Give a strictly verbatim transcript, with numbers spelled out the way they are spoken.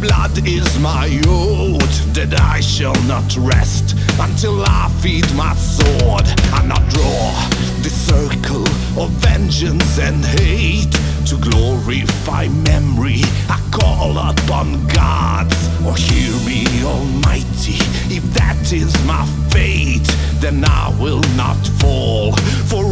blood is my oath that I shall not rest until I feed my sword and not draw the circle of vengeance and hate. To glorify memory, I call upon gods. Or hear me, Almighty, if that is my fate, then I will not fall. For